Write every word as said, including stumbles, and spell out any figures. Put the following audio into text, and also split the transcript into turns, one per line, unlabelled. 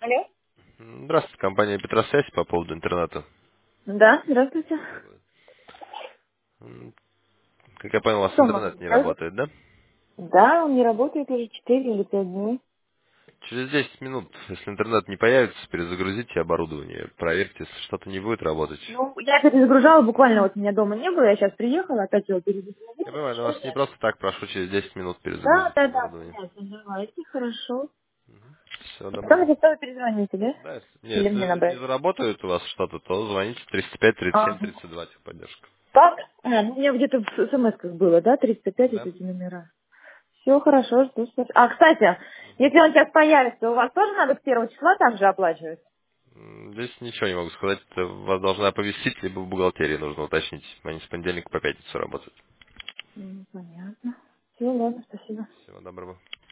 Алло?
М, Здравствуйте, компания Петросвязь по поводу интернета.
Да, здравствуйте.
М, Как я понял, у вас
Что могу
интернет не
сделать?
работает, да?
Да, он не работает уже четыре или пять дней.
Через десять минут, если интернет не появится, перезагрузите оборудование, проверьте, если что-то не будет работать.
Ну, я перезагружала, буквально вот меня дома не было, я сейчас приехала, опять его
Я
перезагрузила.
понимаю, но вас не просто так прошу через десять минут
Да,
перезагрузить
да, да,
оборудование.
понятно, давайте, хорошо.
Всего
Потом
доброго.
если что, вы перезвоните, да?
Да, если, не,
Или мне
если не
набрать?
заработает у вас что-то, то звоните тридцать пять тридцать семь
Ага.
тридцать два техподдержка.
Так? А, ну, у меня где-то в смс-ках было, да, тридцать пять вот
Да?
эти номера. Все хорошо, жду. спасибо. А, кстати, если он сейчас появится, у вас тоже надо с первого числа там же оплачивать?
М, Здесь ничего не могу сказать. Это вас должны оповестить, либо в бухгалтерии нужно уточнить. Они с понедельника по пятницу работают.
М, Понятно. Все, ладно, спасибо.
Всего доброго.